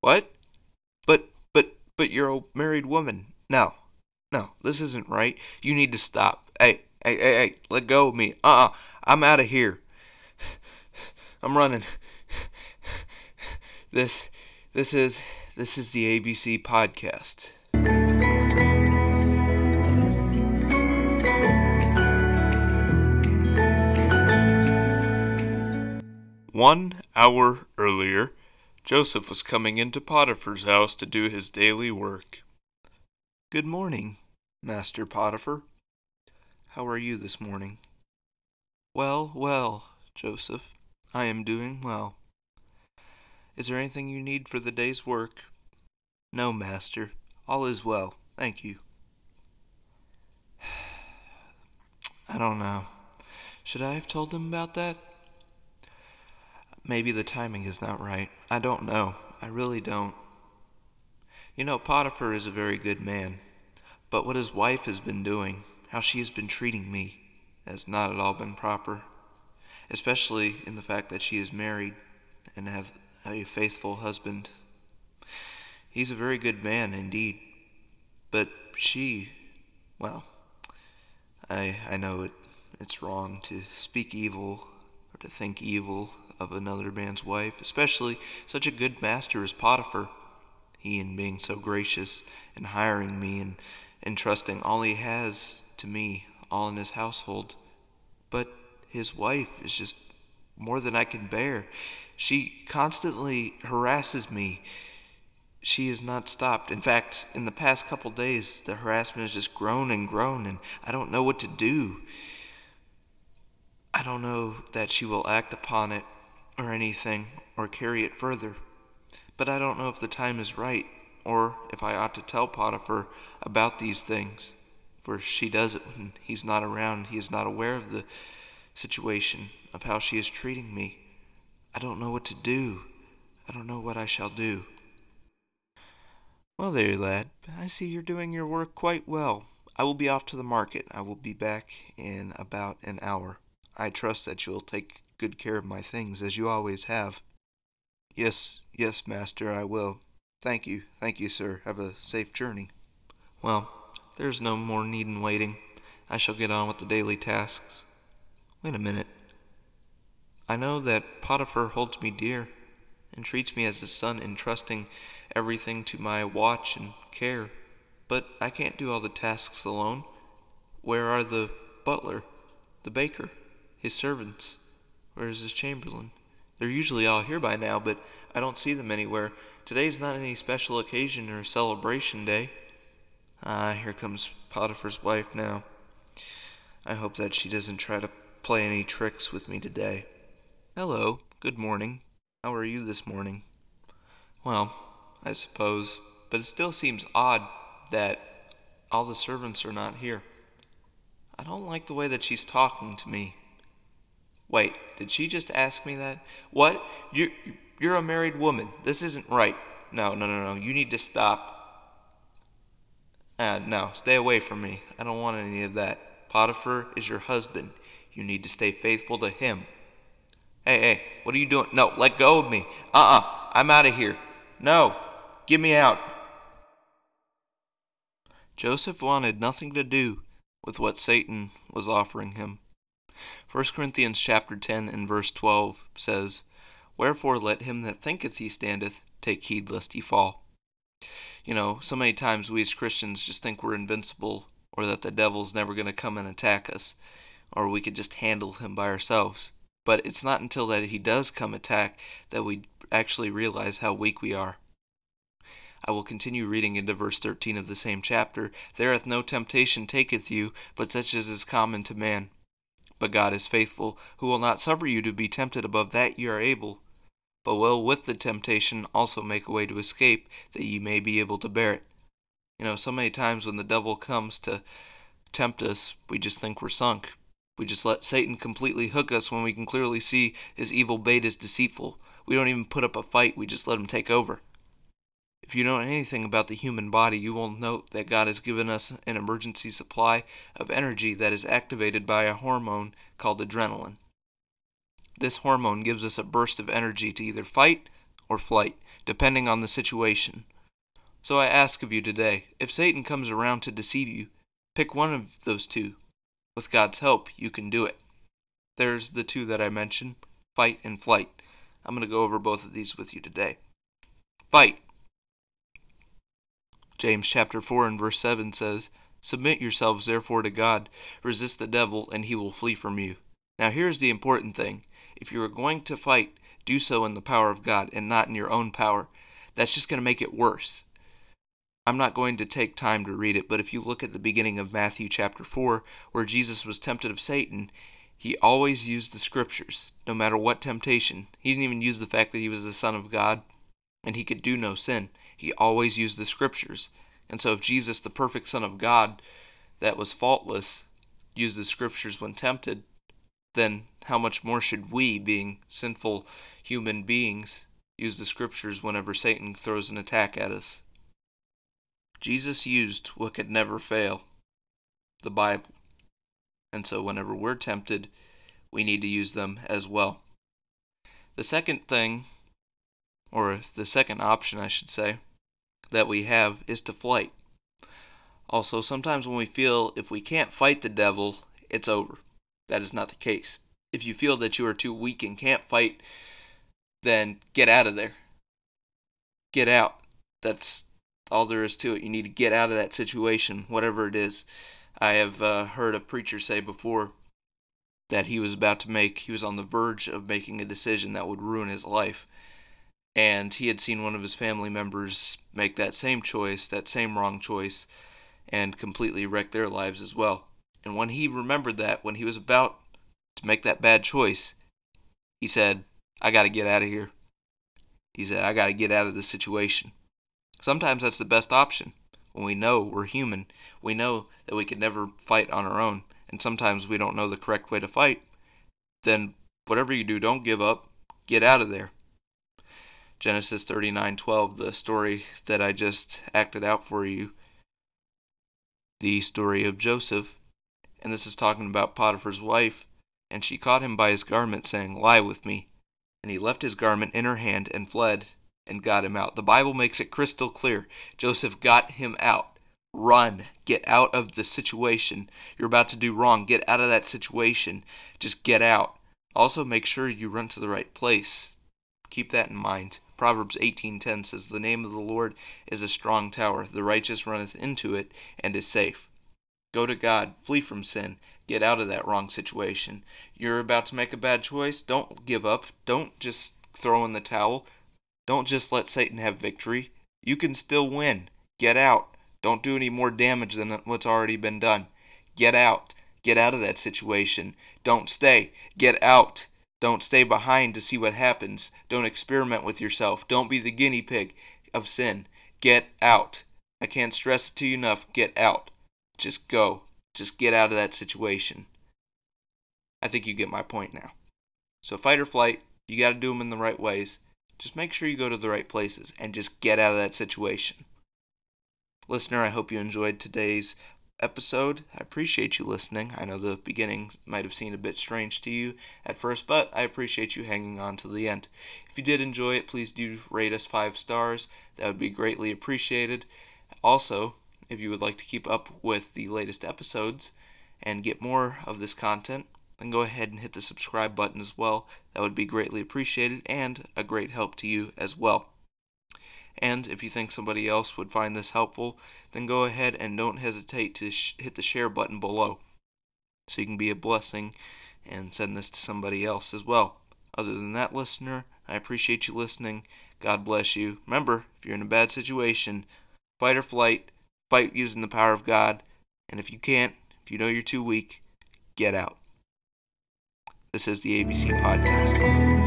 What? But you're a married woman. No, no, this isn't right. You need to stop. Hey, let go of me. I'm out of here. I'm running. This, this is the ABC podcast. 1 hour earlier, Joseph was coming into Potiphar's house to do his daily work. Good morning, Master Potiphar. How are you this morning? Well, Joseph, I am doing well. Is there anything you need for the day's work? No, Master. All is well, thank you. I don't know. Should I have told him about that? Maybe the timing is not right. I don't know. I really don't. You know, Potiphar is a very good man, but what his wife has been doing, how she has been treating me, has not at all been proper, especially in the fact that she is married and have a faithful husband. He's a very good man indeed, but she, well, I know it's wrong to speak evil or to think evil of another man's wife, especially such a good master as Potiphar. He, in being so gracious and hiring me and entrusting all he has to me, all in his household. But his wife is just more than I can bear. She constantly harasses me. She has not stopped. In fact, in the past couple days, the harassment has just grown, and I don't know what to do. I don't know that she will act upon it or anything, or carry it further. But I don't know if the time is right, or if I ought to tell Potiphar about these things. For she does it when he's not around. He is not aware of the situation, of how she is treating me. I don't know what to do. I don't know what I shall do. Well there, lad. I see you're doing your work quite well. I will be off to the market. I will be back in about an hour. I trust that you'll take good care of my things, as you always have. Yes, master, I will. Thank you, sir. Have a safe journey. Well, there's no more need in waiting. I shall get on with the daily tasks. Wait a minute. I know that Potiphar holds me dear and treats me as his son, entrusting everything to my watch and care. But I can't do all the tasks alone. Where are the butler, the baker, his servants? Where is his chamberlain? They're usually all here by now, but I don't see them anywhere. Today's not any special occasion or celebration day. Here comes Potiphar's wife now. I hope that she doesn't try to play any tricks with me today. Hello, good morning. How are you this morning? Well, I suppose, but it still seems odd that all the servants are not here. I don't like the way that she's talking to me. Wait, did she just ask me that? What? You're a married woman. This isn't right. No. You need to stop. No, stay away from me. I don't want any of that. Potiphar is your husband. You need to stay faithful to him. Hey, what are you doing? No, let go of me. I'm out of here. No, get me out. Joseph wanted nothing to do with what Satan was offering him. 1 Corinthians chapter 10 and verse 12 says, Wherefore let him that thinketh he standeth take heed lest he fall. You know, so many times we as Christians just think we're invincible, or that the devil's never going to come and attack us, or we could just handle him by ourselves. But it's not until that he does come attack that we actually realize how weak we are. I will continue reading into verse 13 of the same chapter. There hath no temptation taketh you, but such as is common to man. But God is faithful, who will not suffer you to be tempted above that ye are able, but will with the temptation also make a way to escape, that ye may be able to bear it. You know, so many times when the devil comes to tempt us, we just think we're sunk. We just let Satan completely hook us when we can clearly see his evil bait is deceitful. We don't even put up a fight, we just let him take over. If you know anything about the human body, you will note that God has given us an emergency supply of energy that is activated by a hormone called adrenaline. This hormone gives us a burst of energy to either fight or flight, depending on the situation. So I ask of you today, if Satan comes around to deceive you, pick one of those two. With God's help, you can do it. There's the two that I mentioned, fight and flight. I'm going to go over both of these with you today. Fight. James chapter 4 and verse 7 says, "Submit yourselves therefore to God, resist the devil, and he will flee from you." Now here's the important thing. If you are going to fight, do so in the power of God and not in your own power. That's just going to make it worse. I'm not going to take time to read it, but if you look at the beginning of Matthew chapter 4, where Jesus was tempted of Satan, he always used the scriptures, no matter what temptation. He didn't even use the fact that he was the Son of God and he could do no sin. He always used the scriptures. And so if Jesus, the perfect Son of God, that was faultless, used the scriptures when tempted, then how much more should we, being sinful human beings, use the scriptures whenever Satan throws an attack at us? Jesus used what could never fail, the Bible. And so whenever we're tempted, we need to use them as well. The second thing, or the second option I should say, that we have is to flight. Also, sometimes when we feel if we can't fight the devil, it's over. That is not the case. If you feel that you are too weak and can't fight, then get out of there. Get out. That's all there is to it. You need to get out of that situation, whatever it is. I have heard a preacher say before that he was on the verge of making a decision that would ruin his life. And he had seen one of his family members make that same choice, that same wrong choice, and completely wreck their lives as well. And when he remembered that, when he was about to make that bad choice, he said, "I got to get out of here." He said, "I got to get out of this situation." Sometimes that's the best option. When we know we're human, we know that we can never fight on our own, and sometimes we don't know the correct way to fight, then whatever you do, don't give up. Get out of there. Genesis 39:12, the story that I just acted out for you, the story of Joseph, and this is talking about Potiphar's wife, and she caught him by his garment, saying, "Lie with me." And he left his garment in her hand and fled and got him out. The Bible makes it crystal clear. Joseph got him out. Run. Get out of the situation. You're about to do wrong. Get out of that situation. Just get out. Also, make sure you run to the right place. Keep that in mind. Proverbs 18:10 says, "The name of the Lord is a strong tower. The righteous runneth into it and is safe." Go to God. Flee from sin. Get out of that wrong situation. You're about to make a bad choice. Don't give up. Don't just throw in the towel. Don't just let Satan have victory. You can still win. Get out. Don't do any more damage than what's already been done. Get out. Get out of that situation. Don't stay. Get out. Don't stay behind to see what happens. Don't experiment with yourself. Don't be the guinea pig of sin. Get out. I can't stress it to you enough. Get out. Just go. Just get out of that situation. I think you get my point now. So fight or flight, you got to do them in the right ways. Just make sure you go to the right places and just get out of that situation. Listener, I hope you enjoyed today's episode. I appreciate you listening. I know the beginning might have seemed a bit strange to you at first, but I appreciate you hanging on to the end. If you did enjoy it, please do rate us 5 stars. That would be greatly appreciated. Also, if you would like to keep up with the latest episodes and get more of this content, then go ahead and hit the subscribe button as well. That would be greatly appreciated and a great help to you as well. And if you think somebody else would find this helpful, then go ahead and don't hesitate to hit the share button below so you can be a blessing and send this to somebody else as well. Other than that, listener, I appreciate you listening. God bless you. Remember, if you're in a bad situation, fight or flight, fight using the power of God, and if you can't, if you know you're too weak, get out. This is the ABC Podcast.